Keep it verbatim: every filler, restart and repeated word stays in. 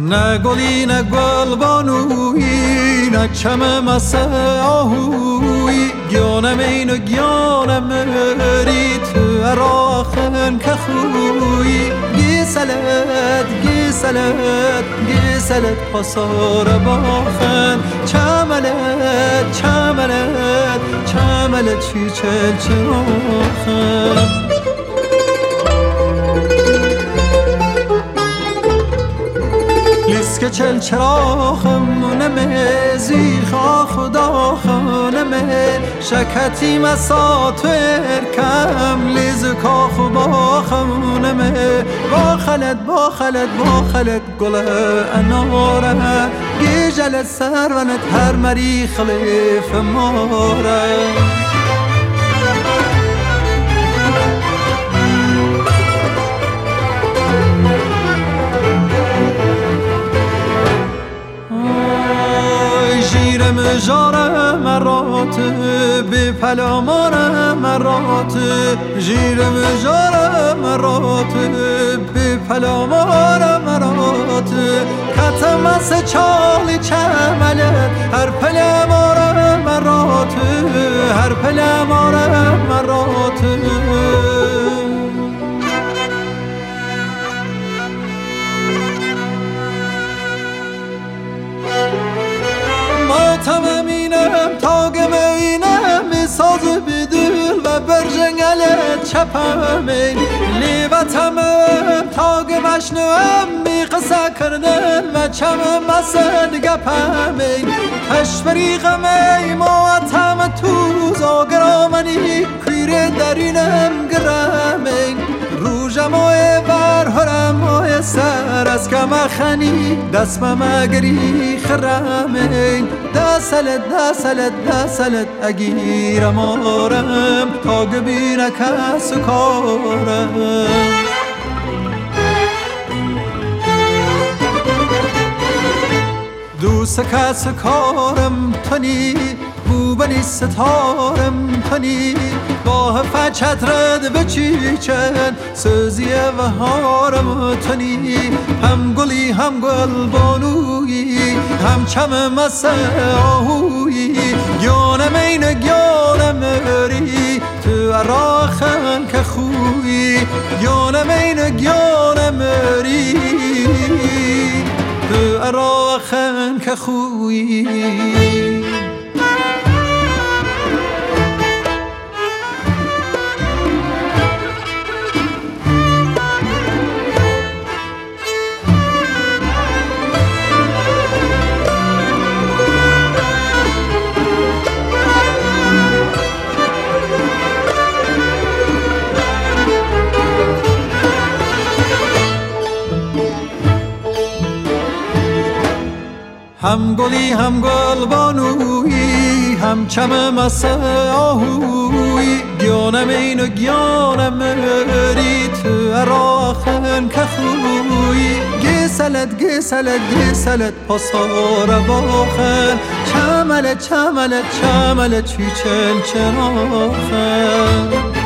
نه گلی نه گل بانویی نه چم مسه آهویی گیانم اینو گیانم مری تو اراخن که خویی گیسلت گیسلت گیسلت پاسار باخن چملت چملت چملت چی چل چراخن لیسک چل چراخم نمه زیخا خدا خانمه شکتی مسا تو ارکم لیزکا خبا خانمه با خلد با خلد با خلد گل اناره گیجل سرونت هر مری خلیف ماره جیرم جارم مرات به پلامانم مرات جیرم جارم مرات به پلامانم مرات کتم از چالی چملت هر پلامانم مرات هر پلامانم مرات ماتم اینم تاگم اینم ساز بدل و برجنگلت چپم این لیوتم تاگم اشنوم بی قصه کردن و چمم مسد گپم این تشبریقم ای ماتم تو زاگرامنی کویر درینم گرم این روژم و برهرم و سر از کم خنی دست مگری خرم این دسلت دسلت دسلت اگیرم آرم تا گبینه کس کارم دوست کس کارم تنی بوبنی ستارم تنی گاه فچت رد بچیچن سوزی و هارم تنی هم گلی هم گل بانویی هم چم مسه آهویی گیانم این گیانم مری تو اراخن که خویی گیانم این گیانم مری تو اراخن که خویی هم گلی هم گل بانویی هم چم مسه آهویی گیانم اینو گیانم مری تو اراخن که خویی گیسلت گیسلت گیسلت پاسار باخن چملت چملت چملت چی چل چراخن